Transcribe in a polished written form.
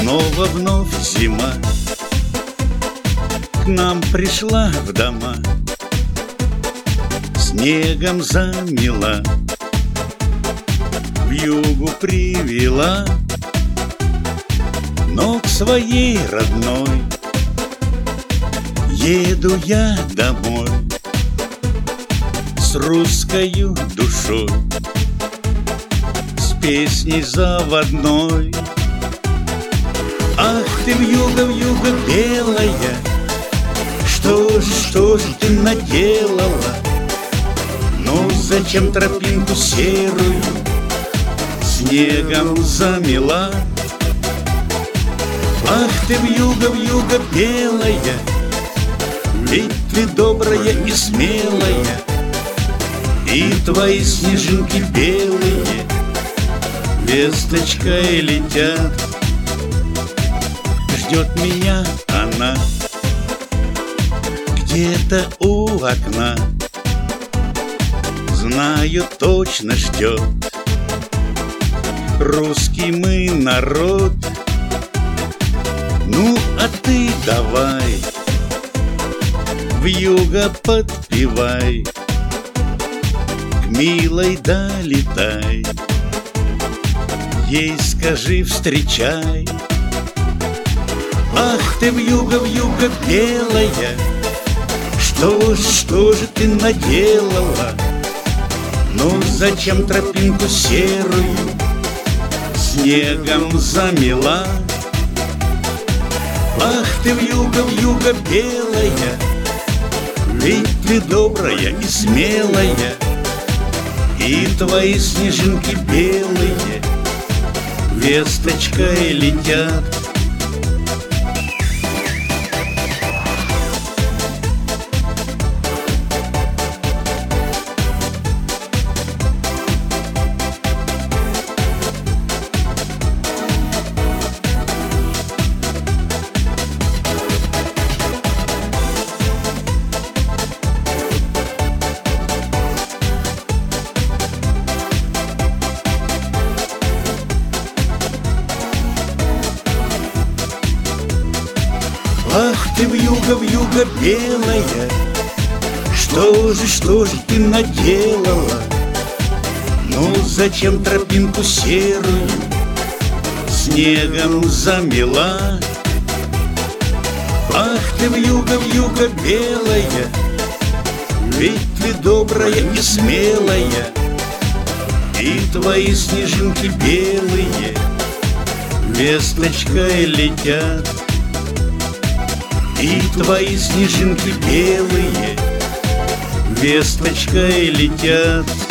снова вновь зима к нам пришла в дома, снегом замела, вьюгу привела, но к своей родной еду я домой с русскою душой, с песней заводной. Ах ты, вьюга, вьюга белая, что же ты наделала? Ну зачем тропинку серую снегом замела? Ах ты, вьюга, вьюга белая, ведь ты добрая и смелая, и твои снежинки белые весточкой летят. Ждет меня она где-то у окна, знаю, точно ждет. Русский мы народ, ну а ты давай, вьюга подпевай, к милой долетай, ей скажи встречай. Ах ты, вьюга, вьюга белая, что же ты наделала? Ну зачем тропинку серую снегом замела? Ах ты, вьюга, вьюга белая, ведь ты добрая и смелая, и твои снежинки белые весточкой летят. Ах ты, вьюга, вьюга белая, что же ты наделала? Ну зачем тропинку серую снегом замела? Ах ты, вьюга, вьюга белая, ведь ты добрая и смелая, и твои снежинки белые весточкой летят. И твои снежинки белые весточкой летят.